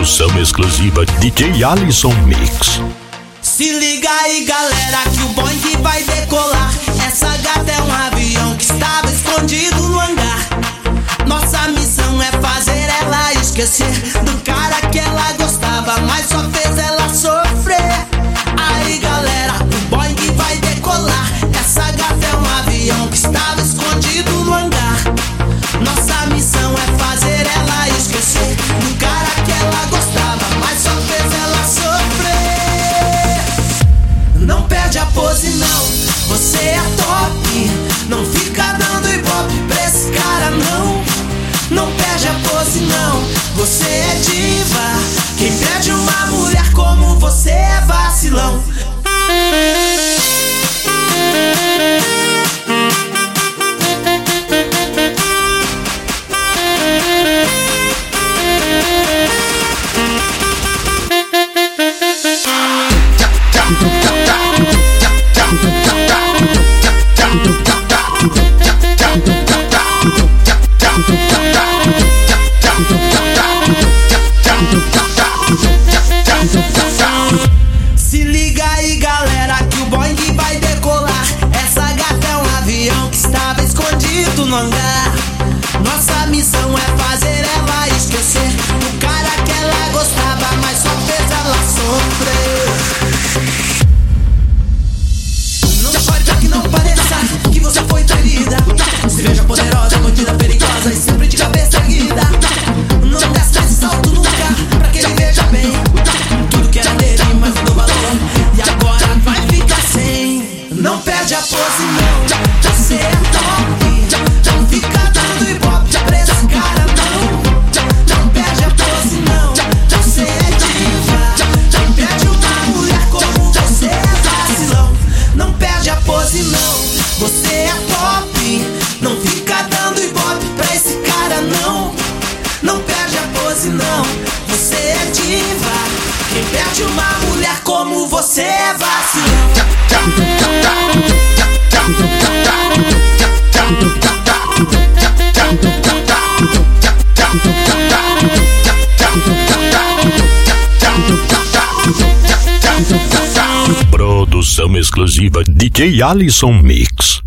Produção exclusiva DJ Alisson Mix. Se liga aí, galera, que o Boeing vai decolar. Essa gata é um avião que estava escondido no hangar. Nossa missão é fazer ela esquecer do cara que ela gostava, mas só fez ela sofrer. Aí, galera, o Boeing vai decolar. Essa gata é um avião que estava escondido no hangar. Nossa missão é fazer ela esquecer do cara que ela gostava, mas só fez ela sofrer. Não perde a pose não, você é top. Não fica dando ibope pra esse cara não. Não perde a pose não, você é diva. Quem perde uma mulher como você é vacilão. Se liga aí, galera, que o Boeing vai decolar. Essa gata é um avião que estava escondido no hangar. Nossa missão é fazer ela esquecer do cara que ela gostava, mas só fez ela sofrer. Não pode dar que não pareça que você foi traída. Se veja poderosa, mordida, perigosa e sempre de cabeça erguida. Não desce esse salto nunca, pra que ele veja bem tudo que era dele, mas não deu valor, e agora vai ficar sem. Não perde a pose não, você é top. Não fica dando ibope pra esse cara não. Não perde a pose não, você é diva. Quem perde uma mulher como você é vacilão. Não perde a pose não, você é top. Não fica dando ibope pra esse cara não. Não perde a pose não, você é diva. Quem perde uma mulher como você é vacilão. Produção exclusiva DJ Alisson Mix.